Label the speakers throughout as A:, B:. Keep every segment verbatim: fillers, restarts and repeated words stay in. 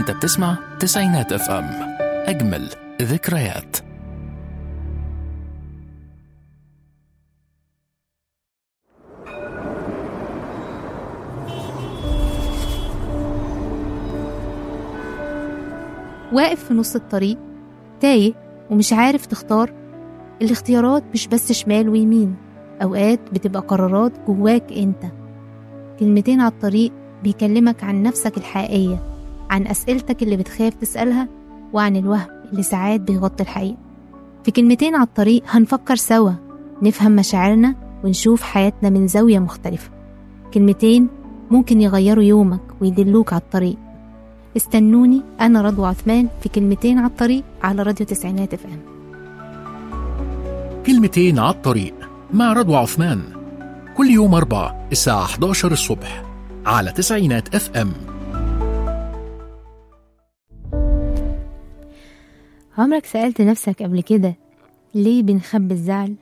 A: انت بتسمع تسعينات اف ام، اجمل ذكريات.
B: واقف في نص الطريق تايه ومش عارف تختار. الاختيارات مش بس شمال ويمين، أوقات بتبقى قرارات جواك انت. كلمتين على الطريق بيكلمك عن نفسك الحقيقية، عن أسئلتك اللي بتخاف تسألها، وعن الوهم اللي ساعات بيغطي الحقيقة. في كلمتين على الطريق هنفكر سوا، نفهم مشاعرنا ونشوف حياتنا من زاوية مختلفة. كلمتين ممكن يغيروا يومك ويدلوك على الطريق. استنوني، أنا رضوى عثمان في كلمتين على الطريق على راديو تسعينات اف ام.
A: كلمتين على الطريق مع رضوى عثمان، كل يوم أربعة الساعة إحدى عشر الصبح على تسعينات اف ام.
B: عمرك سألت نفسك قبل كده ليه بنخبي الزعل؟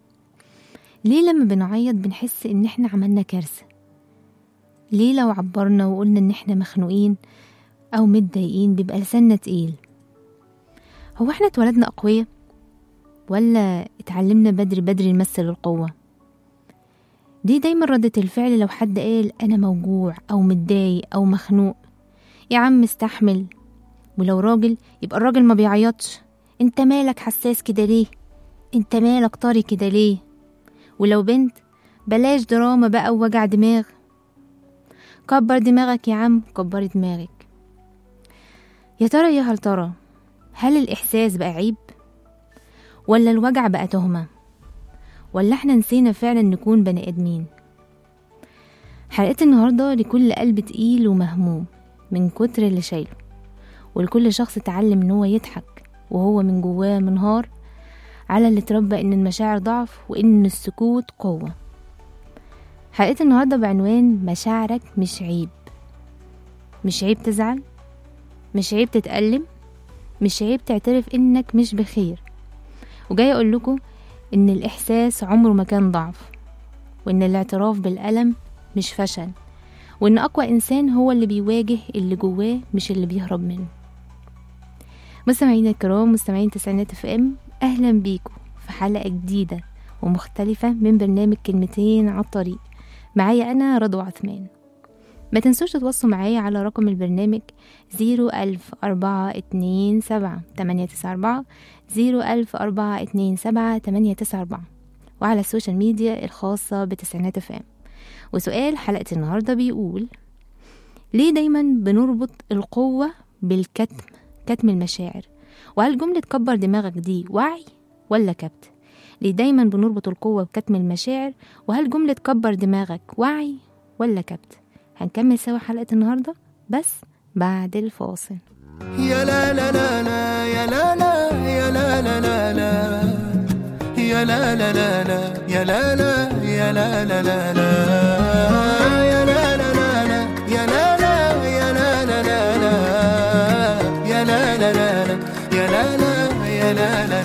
B: ليه لما بنعيط بنحس ان احنا عملنا كارثة؟ ليه لو عبرنا وقلنا ان احنا مخنوقين او متضايقين بيبقى لساننا تقيل؟ هو احنا اتولدنا اقوياء ولا اتعلمنا بدري بدري نمثل القوة؟ دي دايما ردة الفعل لو حد قال انا موجوع او متضايق او مخنوق. يا عم استحمل. ولو راجل يبقى الراجل ما بيعيطش، انت مالك حساس كده ليه؟ انت مالك طري كده ليه؟ ولو بنت بلاش دراما بقى ووجع دماغ. كبر دماغك يا عم، كبري دماغك. يا ترى يا هل ترى هل الإحساس بقى عيب ولا الوجع بقى تهمة، ولا احنا نسينا فعلا نكون بني آدمين؟ حلقة النهاردة لكل قلب تقيل ومهموم من كتر اللي شايله، ولكل شخص اتعلم ان هو يضحك وهو من جواه منهار، على اللي اتربى ان المشاعر ضعف وان السكوت قوة. حلقة النهاردة بعنوان مشاعرك مش عيب. مش عيب تزعل، مش عيب تتألم، مش عيب تعترف انك مش بخير. وجاي اقول لكم ان الاحساس عمره ما كان ضعف، وان الاعتراف بالألم مش فشل، وان اقوى انسان هو اللي بيواجه اللي جواه مش اللي بيهرب منه. مستمعينا الكرام، مستمعين تسعينات اف ام، اهلا بيكم في حلقة جديدة ومختلفة من برنامج كلمتين على الطريق. معايا انا رضوى عثمان. ما تنسوش تتواصلوا معايا على رقم البرنامج زيرو ألف أربعة اتنين سبعة تمانية تسعة أربعة زيرو ألف أربعة اتنين سبعة تمانية تسعة أربعة، وعلى السوشيال ميديا الخاصة بتسعينات اف ام. وسؤال حلقة النهاردة بيقول: ليه دايما بنربط القوة بالكتم، كتم المشاعر؟ وهل جملة كبر دماغك دي وعي ولا كبت؟ ليه دايما بنربط القوة بكتم المشاعر؟ وهل جملة كبر دماغك وعي ولا كبت؟ هنكمل سوا حلقة النهاردة بس بعد الفاصل.
C: يا لا لا لا لا يا لا لا يا لا لا لا لا يا لا لا لا لا يا لا لا يا لا لا لا لا يا لا لا لا لا يا لا لا يا لا لا لا لا يا لا لا لا لا يا لا لا يا لا لا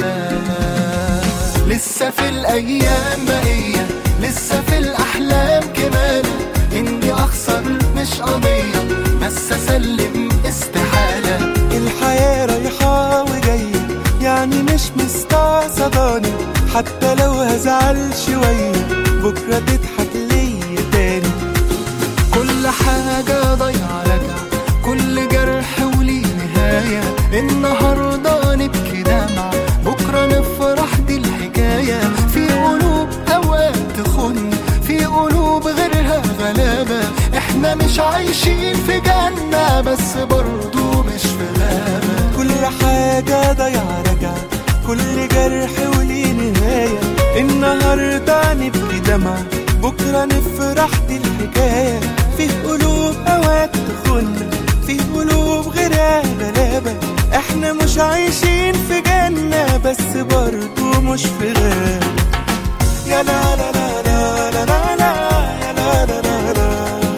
C: لا. لسه في الأيام بقية، لسه في الأحلام كمان، إني أخسر مش قضية بس أسلم استحالة. الحياة رايحة وجاية يعني مش مستعصباني، حتى لو هزعل شوية بكرة تضحك ليا تاني. كل حاجة ضيعة رجع، كل جرح وليه نهاية. النهاردة نبكي دمع، بكرة نفرح، دي الحكاية. في قلوب أوقات تخن، في قلوب غيرها غلابة. احنا مش عايشين في جنة بس برضو مش في غابة. كل حاجة ضيعة رجع، كل جرح وليه نهاية. النهاردة نبكي دمع، بكرة نفرح، دي الحكاية. في قلوب أوقات تخن، في قلوب غيرها غلابة. احنا مش عايشين في جنة بس برضو مش في غابة. يا لا لا لا لا لا لا لا يا لا لا لا لا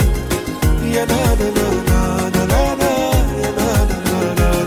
C: يا لا لا لا لا لا لا يا لا لا لا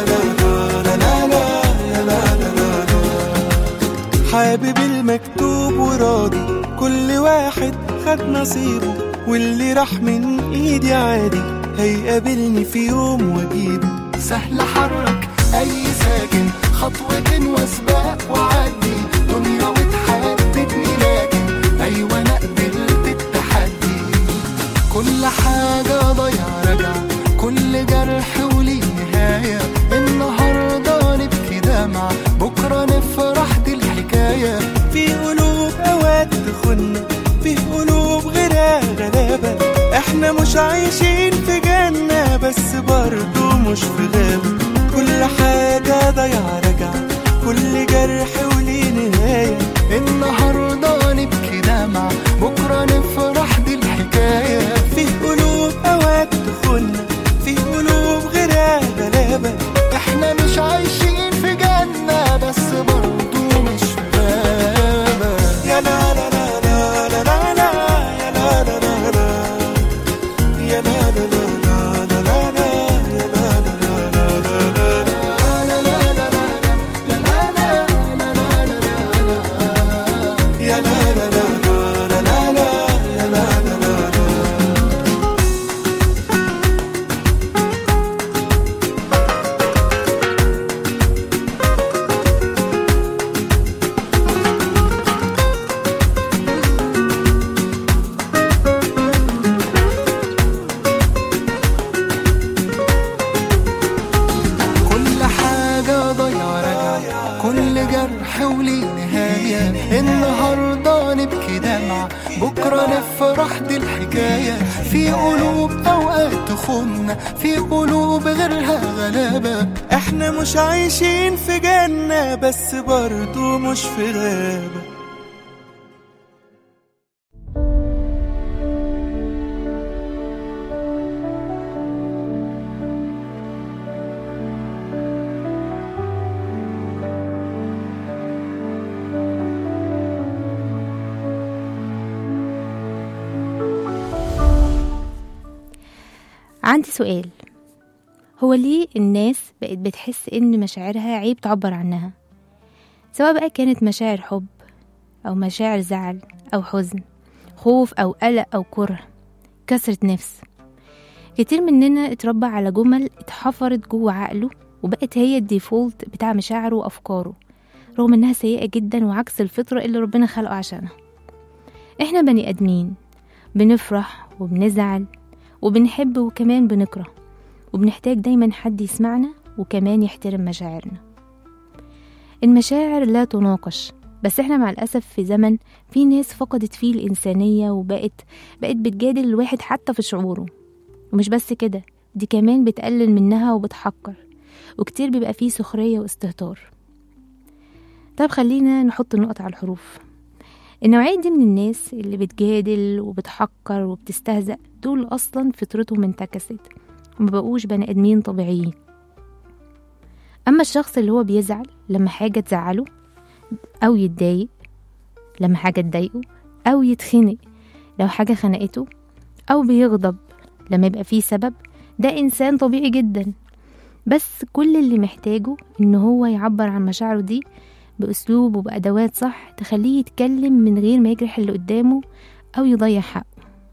C: لا لا. حابب المكتوب
D: وراضي، كل واحد خد نصيبه، واللي راح من ايدي عادي هيقابلني في يوم واجيبه.
C: سهل حرك اي ساكن، خطوة وسباق وعدي، دنيا وتحددني لكن ايوه انا قبلت التحدي. كل حاجة ضيع رجع، كل جرح وليه نهاية، النهاردة نبكي دمع، بكرة نفرح دي الحكاية.
D: في قلوب اوقات تخن، في قلوب غيرها غلابة، احنا مش عايشين في جنة بس برضو مش في غابة. كل حاجة ضيع رجع، كل جرح وليه نهاية،
C: النهاردة نبكي دمع، بكرة نفرح دي الحكاية.
D: في قلوب اوقات تخن، في قلوب غيرها غلابة،
C: احنا مش عايشين في جنة بس برضو مش في غابة.
D: يا لا لا لا لا لا لا يا لا لا لا لا يا لا لا لا
C: النهاردة نبكي دمع، بكرة نفرح دي الحكاية. في قلوب أوقات تخن، في قلوب غيرها غلابة،
D: احنا مش عايشين في جنة بس برضو مش في غابة.
B: عندي سؤال، هو ليه الناس بقت بتحس ان مشاعرها عيب تعبر عنها، سواء بقى كانت مشاعر حب او مشاعر زعل او حزن، خوف او قلق او كره، كسرة نفس. كتير مننا اتربى على جمل اتحفرت جوه عقله وبقت هي الديفولت بتاع مشاعره وافكاره، رغم انها سيئة جدا وعكس الفطرة اللي ربنا خلقه عشانها. احنا بني ادمين، بنفرح وبنزعل وبنحب وكمان بنكره، وبنحتاج دايما حد يسمعنا وكمان يحترم مشاعرنا. المشاعر لا تناقش، بس احنا مع الأسف في زمن في ناس فقدت فيه الإنسانية وبقت بقت بتجادل الواحد حتى في شعوره. ومش بس كده، دي كمان بتقلل منها وبتحقر، وكتير بيبقى فيه سخرية واستهتار. طيب خلينا نحط النقط على الحروف. النوعية دي من الناس اللي بتجادل وبتحقر وبتستهزأ، دول أصلا فطرتهم انتكست ومبقوش بني آدمين طبيعيين. أما الشخص اللي هو بيزعل لما حاجة تزعله، أو يتضايق لما حاجة تضايقه، أو يتخنق لو حاجة خنقته، أو بيغضب لما يبقى فيه سبب، ده إنسان طبيعي جدا. بس كل اللي محتاجه إن هو يعبر عن مشاعره دي بأسلوب وبأدوات صح تخليه يتكلم من غير ما يجرح اللي قدامه أو يضيع حقه.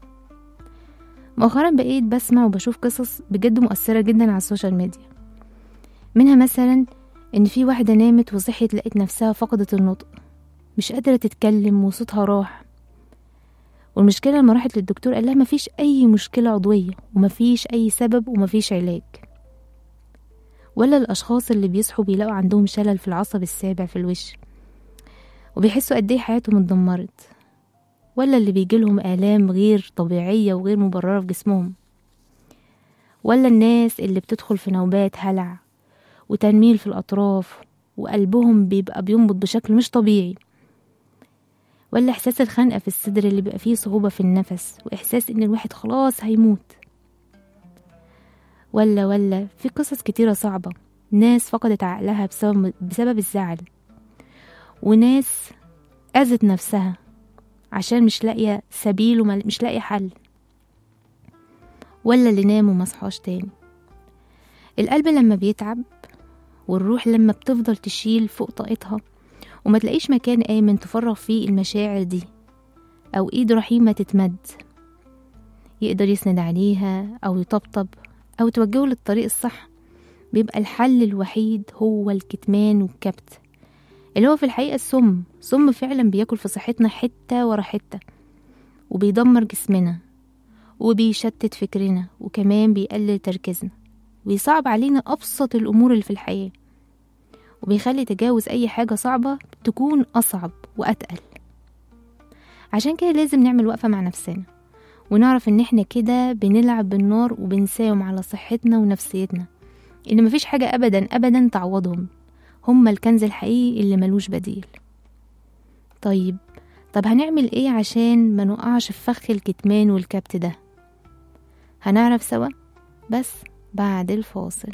B: مؤخرا بقيت بسمع وبشوف قصص بجد مؤثرة جدا على السوشيال ميديا، منها مثلا إن في واحدة نامت وصحيت لقيت نفسها فقدت النطق، مش قادرة تتكلم وصوتها راح، والمشكلة لما راحت للدكتور قال لها مفيش أي مشكلة عضوية ومفيش أي سبب ومفيش علاج. ولا الأشخاص اللي بيصحوا بيلاقوا عندهم شلل في العصب السابع في الوش وبيحسوا قد ايه حياتهم اتدمرت. ولا اللي بيجيلهم آلام غير طبيعية وغير مبررة في جسمهم. ولا الناس اللي بتدخل في نوبات هلع وتنميل في الأطراف وقلبهم بيبقى بينبض بشكل مش طبيعي. ولا إحساس الخنقة في الصدر اللي بيبقى فيه صعوبة في النفس وإحساس إن الواحد خلاص هيموت. ولا ولا في قصص كتيرة صعبة، ناس فقدت عقلها بسبب, بسبب الزعل، وناس أذت نفسها عشان مش لاقية سبيل ومش لاقية حل. ولا اللي نام ومصحاش تاني. القلب لما بيتعب والروح لما بتفضل تشيل فوق طاقتها وما تلاقيش مكان آمن تفرغ فيه المشاعر دي، أو إيد رحيمة تتمد يقدر يسند عليها أو يطبطب أو توجهه للطريق الصح، بيبقى الحل الوحيد هو الكتمان والكبت، اللي هو في الحقيقة السم سم فعلا بياكل في صحتنا حتة ورا حتة، وبيدمر جسمنا وبيشتت فكرنا، وكمان بيقلل تركيزنا، ويصعب علينا أبسط الأمور اللي في الحياة، وبيخلي تجاوز أي حاجة صعبة تكون أصعب وأتقل. عشان كده لازم نعمل وقفة مع نفسنا ونعرف إن إحنا كده بنلعب بالنار وبنساوم على صحتنا ونفسيتنا، إن مفيش حاجة أبدا أبدا تعوضهم، هما الكنز الحقيقي اللي ملوش بديل. طيب طب هنعمل إيه عشان ما نقعش في فخ الكتمان والكبت ده؟ هنعرف سوا بس بعد الفاصل.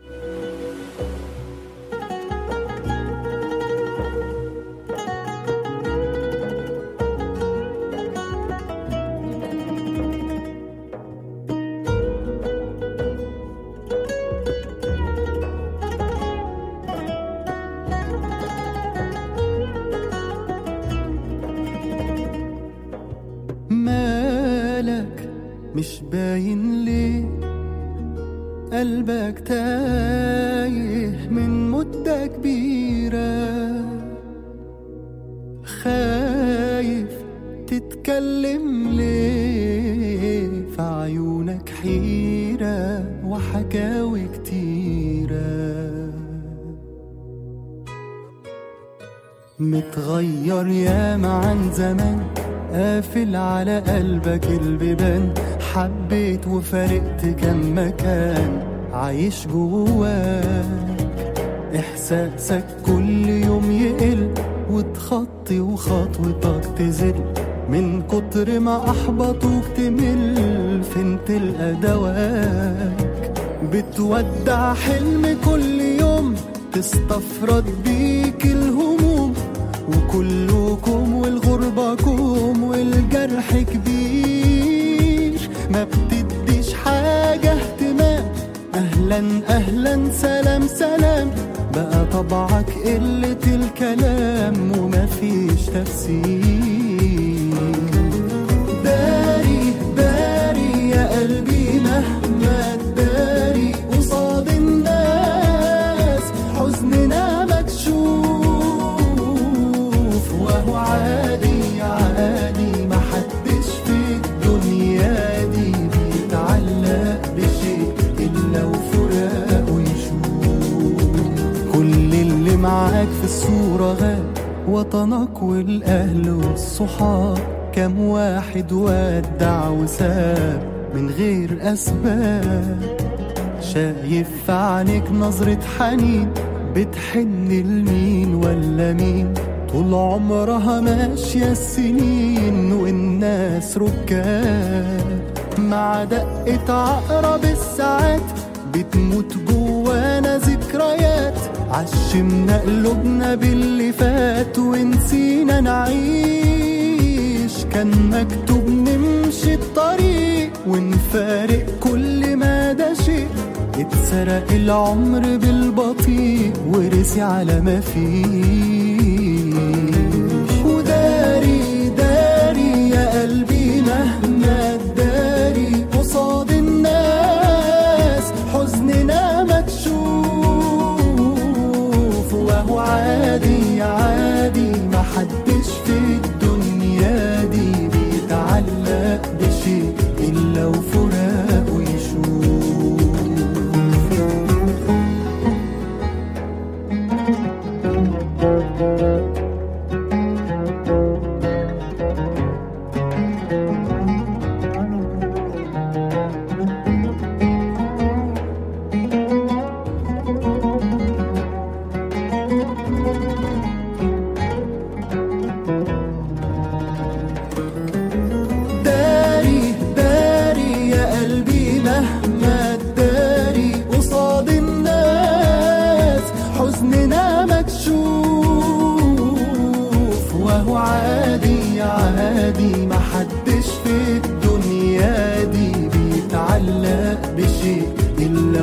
C: مالك مش باين ليه، قلبك تايه من مدة كبيرة، خايف تتكلم ليه، في عيونك حيرة وحكاوي كتيرة، متغير ياما عن زمان، قافل على قلبك البيبان، حبيت وفارقت كم مكان، عايش جواك إحساسك كل يوم يقل، وتخطي وخطوتك تزل، من كتر ما أحبطوك تمل، فين تلقى دواك، بتودع حلم كل يوم، تستفرد بيك الهموم، وكلكم والغربة كوم، والجرح كبير، ما بتديش حاجة اهتمام، أهلا أهلا سلام سلام، بقى طبعك قلة الكلام ومفيش تفسير، داري داري يا قلبي مهما تداري، قصاد الناس حزننا مكشوف، وهو عادي عادي، محدش في الدنيا دي بيتعلق بشيء إلا وفراقه يشوف، كل اللي معاك في الصورة غاب، وطنك والأهل والصحاب، كم واحد ودع وساب من غير أسباب، شايف في عينيك نظرة حنين، بتحن لمين ولا مين، طول عمرها ماشية السنين والناس ركاب، مع دقة عقرب الساعات بتموت جوانا ذكريات، عشمنا قلوبنا باللي فات ونسينا نعيش، كان مكتوب نمشي الطريق ونفارق كل ما ده شيء، اتسرق العمر بالبطيء ورسي على ما فيه، وداري داري يا قلبي مهما تداري، قصاد الناس حزننا مكشوف، وهو عادي عادي، محدش في الدنيا دي بيتعلق بشيء إلا وفراقه يشوف.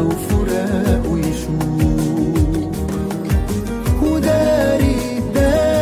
C: وداري داري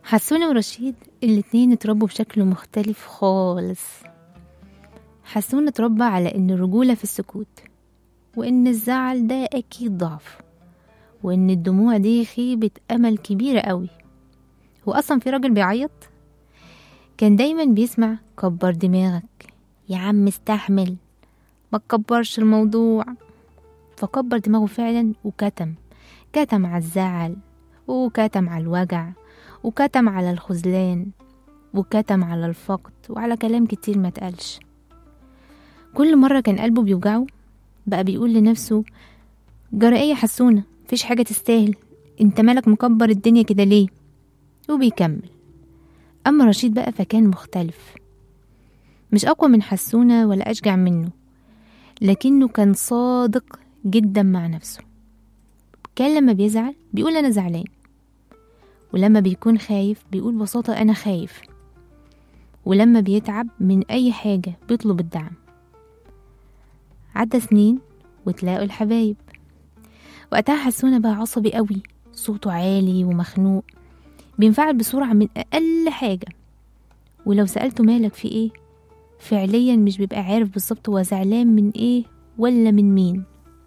B: حسونة ورشيد الاتنين اتربوا بشكل مختلف خالص. حسونة اتربى على ان الرجولة في السكوت، وان الزعل ده اكيد ضعف، وان الدموع دي خيبة امل كبيرة قوي. هو اصلا في راجل بيعيط؟ كان دايما بيسمع كبر دماغك يا عم، استحمل، ما تكبرش الموضوع. فكبر دماغه فعلا، وكتم كتم على الزعل، وكتم على الوجع، وكتم على الخذلان، وكتم على الفقد، وعلى كلام كتير ما تقالش. كل مرة كان قلبه بيوجعه بقى بيقول لنفسه جرى ايه يا حسونة، مفيش حاجة تستاهل، انت مالك مكبر الدنيا كده ليه؟ وبيكمل. اما رشيد بقى فكان مختلف، مش اقوى من حسونة ولا اشجع منه، لكنه كان صادق جدا مع نفسه. كان لما بيزعل بيقول انا زعلان، ولما بيكون خايف بيقول ببساطة انا خايف، ولما بيتعب من اي حاجة بيطلب الدعم. عدى سنين وتلاقوا الحبايب. وقتها حسونة بقى عصبي قوي، صوته عالي ومخنوق، بينفعل بسرعة من اقل حاجة، ولو سألته مالك في ايه فعليا مش بيبقى عارف بالظبط هو زعلان من ايه ولا من مين.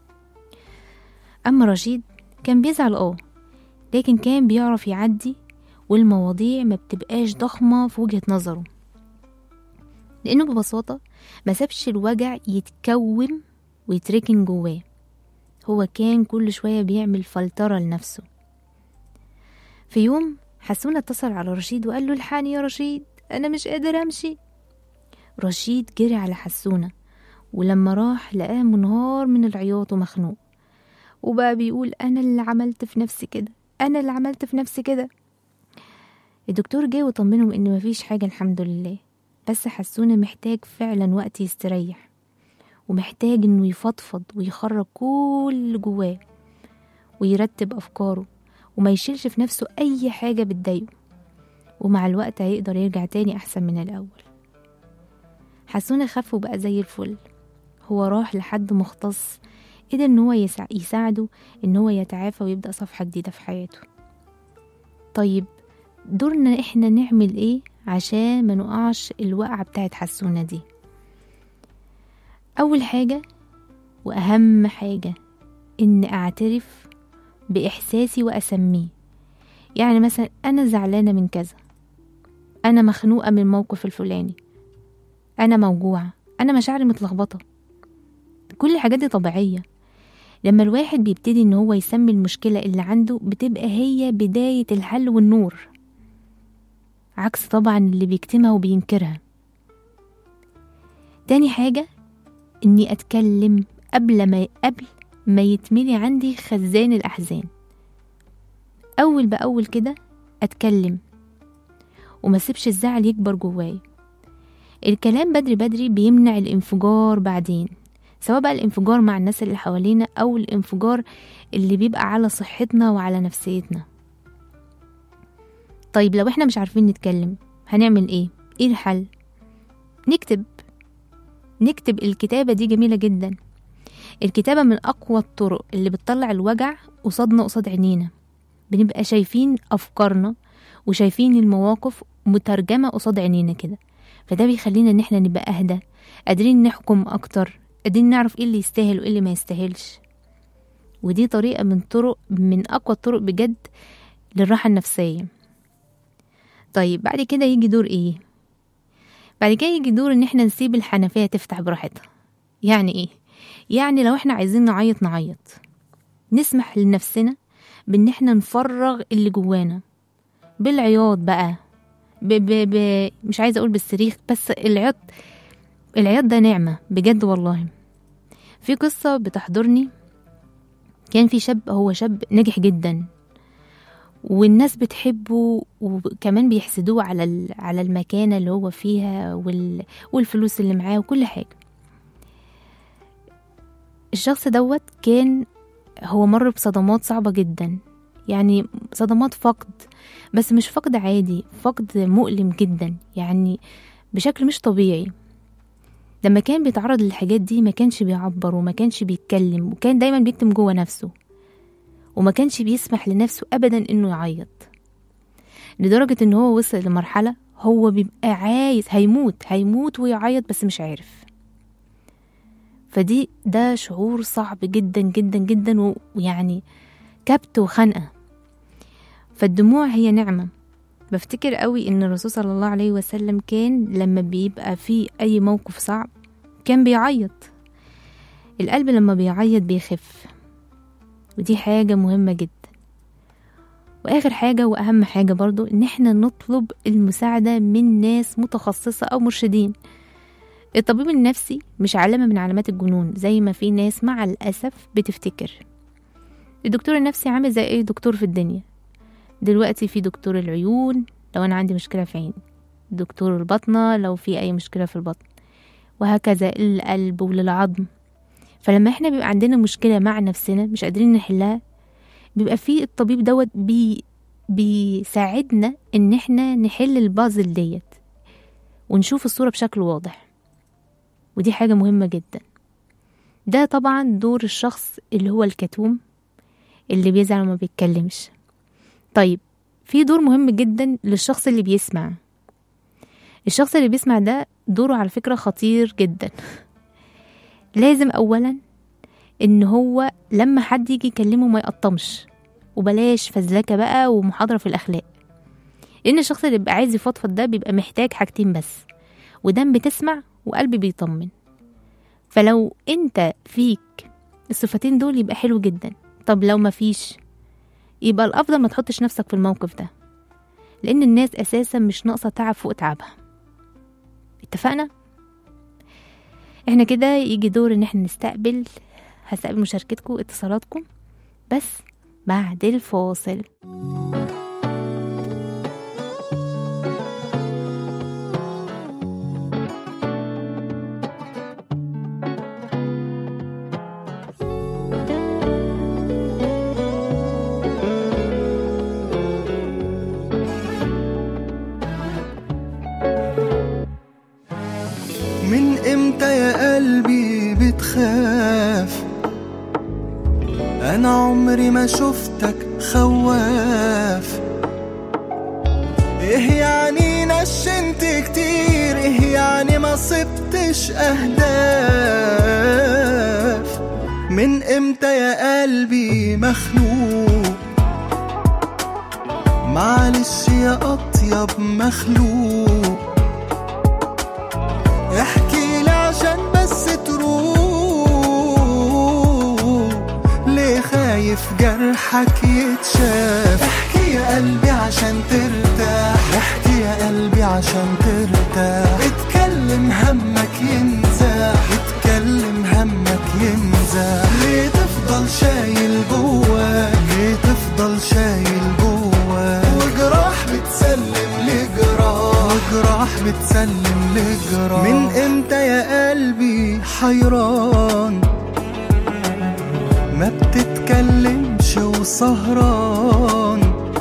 B: اما رشيد كان بيزعل اه لكن كان بيعرف يعدي، والمواضيع ما بتبقاش ضخمة في وجهة نظره، لانه ببساطة ما سابش الوجع يتكوم ويتركن جواه. هو كان كل شوية بيعمل فلترة لنفسه. في يوم حسونة اتصل على رشيد وقال له الحقني يا رشيد، انا مش قادر امشي. رشيد جري على حسونة، ولما راح لقاه منهار من العياط ومخنوق، وبقى بيقول انا اللي عملت في نفسي كده، انا اللي عملت في نفسي كده. الدكتور جه وطمنهم ان مفيش حاجة الحمد لله، بس حسونة محتاج فعلا وقت يستريح، ومحتاج انه يفضفض ويخرج كل اللي جواه، ويرتب افكاره، وما يشيلش في نفسه اي حاجة بتضايقه، ومع الوقت هيقدر يرجع تاني احسن من الاول. حسونة خف وبقى زي الفل. هو راح لحد مختص قدر ان هو يسع... يساعده ان هو يتعافى ويبدأ صفحة جديدة في حياته. طيب دورنا احنا نعمل ايه عشان ما نقعش الوقعة بتاعت حسونة دي؟ اول حاجة واهم حاجة ان اعترف باحساسي واسميه. يعني مثلا انا زعلانة من كذا، انا مخنوقة من الموقف الفلاني، انا موجوعة، انا مشاعري متلخبطة. كل الحاجات دي طبيعية. لما الواحد بيبتدي ان هو يسمي المشكلة اللي عنده بتبقى هي بداية الحل والنور، عكس طبعا اللي بيكتمها وبينكرها. تاني حاجة اني اتكلم قبل ما قبل ما يتملي عندي خزان الاحزان. اول باول كده اتكلم وما سيبش الزعل يكبر جواي. الكلام بدري بدري بيمنع الانفجار بعدين، سواء بقى الانفجار مع الناس اللي حوالينا او الانفجار اللي بيبقى على صحتنا وعلى نفسيتنا. طيب لو احنا مش عارفين نتكلم هنعمل ايه؟ ايه الحل؟ نكتب. نكتب. الكتابة دي جميلة جدا. الكتابة من اقوى الطرق اللي بتطلع الوجع قصادنا قصاد عينينا. بنبقى شايفين افكارنا وشايفين المواقف مترجمة قصاد عينينا كده، فده بيخلينا ان احنا نبقى اهدى، قادرين نحكم اكتر، قادرين نعرف ايه اللي يستاهل وايه اللي ما يستاهلش. ودي طريقة من طرق من اقوى الطرق بجد للراحة النفسية. طيب بعد كده يجي دور ايه؟ بعد كده يجي دور ان احنا نسيب الحنفية تفتح براحتها. يعني ايه؟ يعني لو احنا عايزين نعيط نعيط، نسمح لنفسنا بان احنا نفرغ اللي جوانا بالعياط بقى، ب ب ب مش عايزة اقول بالصريخ، بس العياط العياط ده نعمة بجد والله. في قصة بتحضرني، كان في شاب، هو شاب ناجح جدا والناس بتحبه وكمان بيحسدوه على على المكانة اللي هو فيها وال والفلوس اللي معاه وكل حاجة. الشخص دوت كان هو مر بصدمات صعبة جدا، يعني صدمات فقد، بس مش فقد عادي، فقد مؤلم جدا يعني بشكل مش طبيعي. لما كان بيتعرض للحاجات دي ما كانش بيعبر وما كانش بيتكلم، وكان دايما بيكتم جوه نفسه، وما كانش بيسمح لنفسه أبدا إنه يعيط. لدرجة ان هو وصل لمرحلة هو بيبقى عايز هيموت هيموت ويعيط بس مش عارف. فدي ده شعور صعب جدا جدا جدا، ويعني كبت وخنقة. فالدموع هي نعمة. بفتكر قوي ان الرسول صلى الله عليه وسلم كان لما بيبقى فيه اي موقف صعب كان بيعيط. القلب لما بيعيط بيخف، ودي حاجة مهمة جدا. واخر حاجة واهم حاجة برضو ان احنا نطلب المساعدة من ناس متخصصة او مرشدين. الطبيب النفسي مش علامة من علامات الجنون زي ما في ناس مع الأسف بتفتكر. الدكتور النفسي عامل زي اي دكتور في الدنيا. دلوقتي في دكتور العيون لو انا عندي مشكلة في عيني، دكتور البطنة لو في اي مشكلة في البطن، وهكذا القلب وللعظم. فلما احنا بيبقى عندنا مشكلة مع نفسنا مش قادرين نحلها، بيبقى في الطبيب دوت بي بيساعدنا ان احنا نحل البازل ديت ونشوف الصورة بشكل واضح، ودي حاجة مهمة جدا. ده طبعا دور الشخص اللي هو الكتوم اللي بيزعل وما بيتكلمش. طيب في دور مهم جدا للشخص اللي بيسمع. الشخص اللي بيسمع ده دوره على فكرة خطير جدا. لازم اولا ان هو لما حد يجي يكلمه ما يقطمش، وبلاش فزلكة بقى ومحاضرة في الاخلاق، لان الشخص اللي بيبقى عايز يفضفض ده بيبقى محتاج حاجتين بس، ودم بتسمع وقلبي بيطمن. فلو انت فيك الصفتين دول يبقى حلو جدا. طب لو ما فيش يبقى الافضل ما تحطش نفسك في الموقف ده، لان الناس اساسا مش ناقصة تعب فوق تعبها. اتفقنا؟ احنا كده يجي دور ان احنا نستقبل هستقبل مشاركتكم اتصالاتكم بس بعد الفاصل.
C: من امتى يا قلبي بتخاف؟ انا عمري ما شفتك خواف. ايه يعني نشنت كتير؟ ايه يعني ما صبتش اهداف؟ من امتى يا قلبي مخنوق؟ معلش يا اطيب مخلوق، احكي لي عشان بس تروح. ليه خايف جرحك يتشاف؟ احكي يا قلبي عشان ترتاح، احكي يا قلبي عشان ترتاح. اتكلم همك ينزاح، اتكلم همك ينزاح. ليه تفضل شايل جواك؟ ليه تفضل شايل جواك؟ وجراح بتسلم لجراح، وجراح بتسلم لجراح. من امتى يا قلبي حيران؟ ما بتتكلمش وسهران.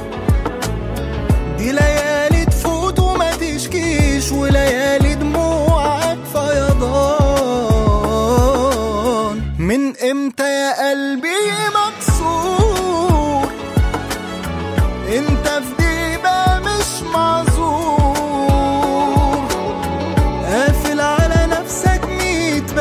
C: دي ليالي تفوت وما تشكيش، وليالي دموعك فيضان. من امتى يا قلبي مكسور؟ انت في ديبة مش معذور، قافل على نفسك ميت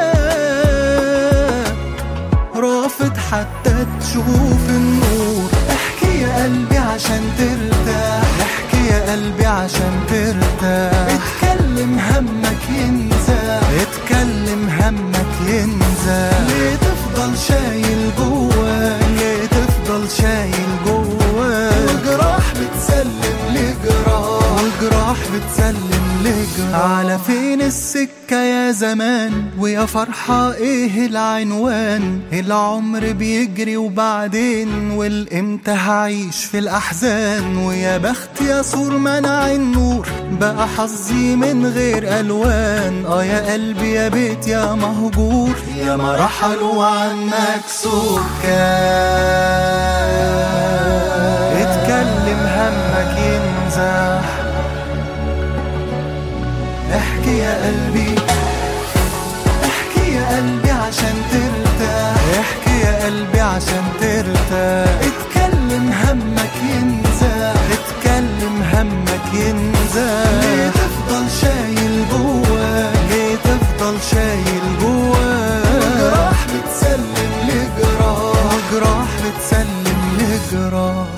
C: باب، رافض حتى تشوف النور. احكي يا قلبي عشان ترتاح، احكي يا قلبي عشان ترتاح. اتكلم همك ينزاح، اتكلم همك ينزاح. ليه تفضل شايل جواك؟ ليه تفضل شايل جواك؟ وجراح بتسلم لجراح، وجراح بتسلم لجراح. على فين السكة يا زمان؟ ويا فرحة ايه العنوان؟ العمر بيجري وبعدين والامتى هعيش في الاحزان؟ ويا بخت يا سور منع النور، بقى حظي من غير الوان. اه يا قلبي يا بيت يا مهجور، يا ما رحلوا عنك سكان. اتكلم همك ينزاح، احكي يا قلبي، احكي يا قلبي عشان ترتاح، احكي يا قلبي عشان ترتاح. اتكلم همك ينزاح، اتكلم
D: ينزاح. ليه تفضل شايل جواك، ليه تفضل شايل جواك، وجراح بتسلم لجراح، وجراح بتسلم لجراح.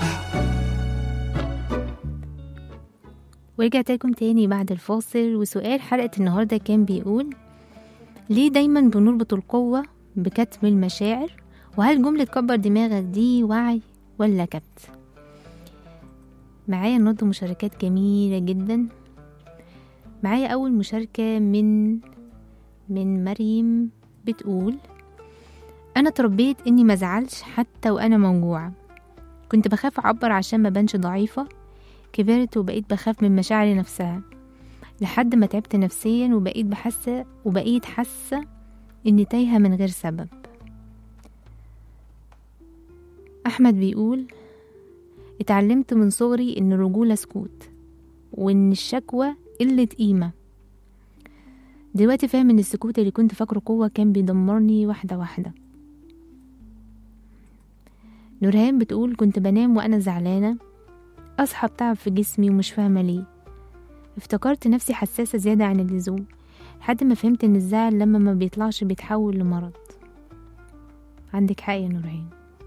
B: ورجعت لكم تاني بعد الفاصل، وسؤال حلقة النهاردة كان بيقول: ليه دايما بنربط القوة بكتم المشاعر؟ وهل جملة كبر دماغك دي وعي ولا كبت؟ معايا النهاردة مشاركات جميلة جدا. معايا أول مشاركة من من مريم بتقول: أنا تربيت إني مزعلش حتى وأنا موجوعة، كنت بخاف أعبر عشان ما بنش ضعيفة. كبرت وبقيت بخاف من مشاعري نفسها لحد ما تعبت نفسيا، وبقيت بحسة وبقيت حاسة إني تايهة من غير سبب. أحمد بيقول: اتعلمت من صغري إن الرجولة سكوت، وإن الشكوى قلة قيمة. دلوقتي فاهم إن السكوت اللي كنت فاكره قوة كان بيدمرني واحدة واحدة. نورهان بتقول: كنت بنام وأنا زعلانة، أصحى بتعب في جسمي ومش فاهمة ليه. افتكرت نفسي حساسة زيادة عن اللزوم، لحد ما فهمت إن الزعل لما ما بيطلعش بيتحول لمرض. عندك حق يا نورهان.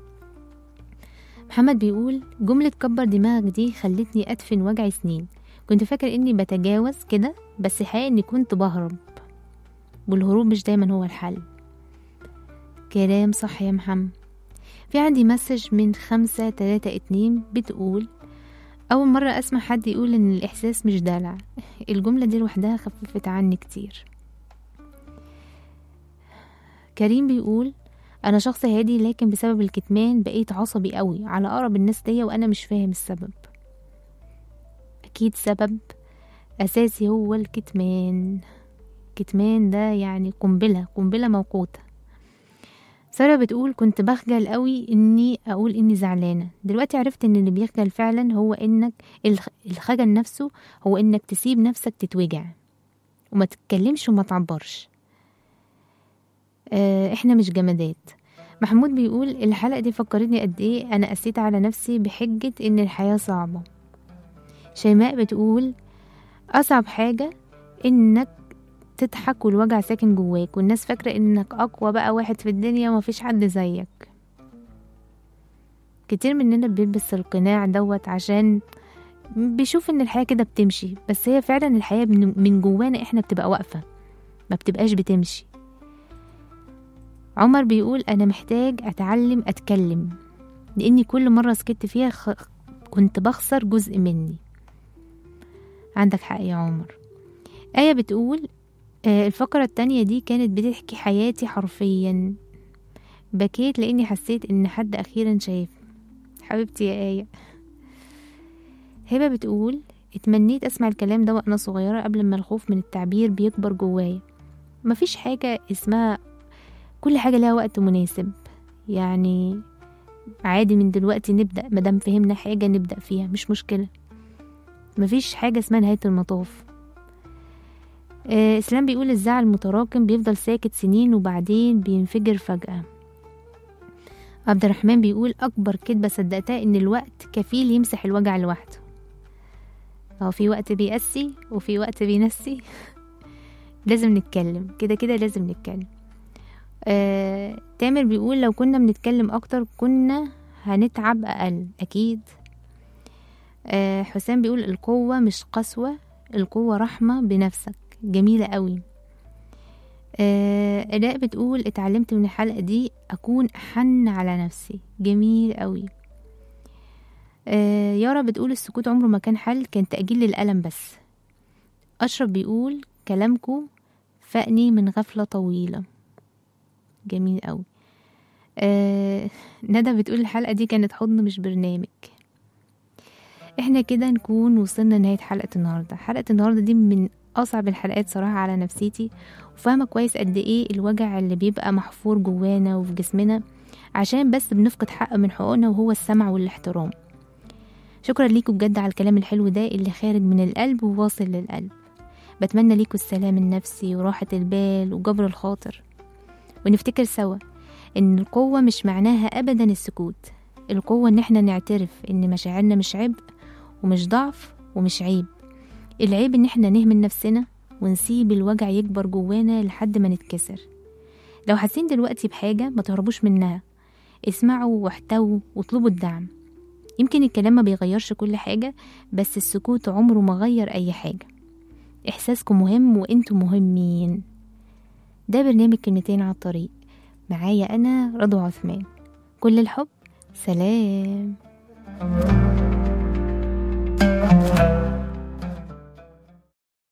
B: محمد بيقول: جملة كبر دماغك دي خلتني أدفن وجعي سنين، كنت فاكر إني بتجاوز كده، بس الحقيقة إني كنت بهرب، والهروب مش دايما هو الحل. كلام صح يا محمد. في عندي مسج من خمسة تلاتة اتنين بتقول: أول مرة أسمع حد يقول إن الإحساس مش دلع. الجملة دي لوحدها خففت عني كتير. كريم بيقول: أنا شخص هادي، لكن بسبب الكتمان بقيت عصبي قوي على أقرب الناس ليا وأنا مش فاهم السبب. أكيد سبب أساسي هو الكتمان. الكتمان ده يعني قنبلة قنبلة موقوتة. سارة بتقول: كنت بخجل قوي إني أقول إني زعلانة، دلوقتي عرفت إن اللي بيخجل فعلا هو إنك الخجل نفسه هو إنك تسيب نفسك تتوجع وما تتكلمش وما تعبرش. اه إحنا مش جمادات. محمود بيقول: الحلقة دي فكرتني قد إيه أنا قسيت على نفسي بحجة إن الحياة صعبة. شيماء بتقول: أصعب حاجة إنك تضحك والوجع ساكن جواك، والناس فاكرة إنك أقوى بقى واحد في الدنيا ومفيش حد زيك. كتير مننا بيلبس القناع دوت عشان بيشوف إن الحياة كده بتمشي، بس هي فعلا الحياة من جوانا إحنا بتبقى واقفة، ما بتبقاش بتمشي. عمر بيقول: أنا محتاج أتعلم أتكلم، لأني كل مرة سكت فيها خ... كنت بخسر جزء مني. عندك حق يا عمر. آية بتقول: آه الفقرة التانية دي كانت بتحكي حياتي حرفيا، بكيت لأني حسيت إن حد أخيرا شايفني. حبيبتي يا آية. هبة بتقول: اتمنيت أسمع الكلام ده وأنا صغيرة قبل ما الخوف من التعبير بيكبر جوايا. مفيش حاجة اسمها، كل حاجة لها وقت مناسب، يعني عادي من دلوقتي نبدأ، مدام فهمنا حاجة نبدأ فيها، مش مشكلة. مفيش حاجة اسمها نهاية المطاف. آه إسلام بيقول: الزعل المتراكم بيفضل ساكت سنين وبعدين بينفجر فجأة. عبد الرحمن بيقول: أكبر كدبة صدقتها إن الوقت كفيل يمسح الوجع لوحده. أو في وقت بيقسي وفي وقت بينسي. لازم نتكلم، كده كده لازم نتكلم. آه، تامر بيقول: لو كنا بنتكلم أكتر كنا هنتعب أقل. أكيد. آه، حسام بيقول: القوة مش قسوة، القوة رحمة بنفسك. جميلة قوي. آه، أداء بتقول: اتعلمت من الحلقة دي أكون أحن على نفسي. جميل قوي. آه، يارا بتقول: السكوت عمره ما كان حل، كان تأجيل للألم بس. أشرف بيقول: كلامكو فأني من غفلة طويلة. جميل قوي. آه، ندى بتقول: الحلقة دي كانت حضن مش برنامج. احنا كده نكون وصلنا لنهاية حلقة النهاردة. حلقة النهاردة دي من أصعب الحلقات صراحة على نفسيتي، وفاهمة كويس قد ايه الوجع اللي بيبقى محفور جوانا وفي جسمنا عشان بس بنفقد حق من حقوقنا، وهو السمع والاحترام. شكرا ليكم بجد على الكلام الحلو ده اللي خارج من القلب وواصل للقلب. بتمنى ليكم السلام النفسي وراحة البال وجبر الخاطر، ونفتكر سوا ان القوة مش معناها ابدا السكوت. القوة ان احنا نعترف ان مشاعرنا مش عبء ومش ضعف ومش عيب، العيب ان احنا نهمل نفسنا ونسيب الوجع يكبر جوانا لحد ما نتكسر. لو حاسين دلوقتي بحاجة ما تهربوش منها، اسمعوا واحتووا واطلبوا الدعم. يمكن الكلام ما بيغيرش كل حاجة، بس السكوت عمره ما غير اي حاجة. احساسكم مهم وانتم مهمين. ده برنامج كلمتين على الطريق، معايا انا رضوى عثمان. كل الحب، سلام.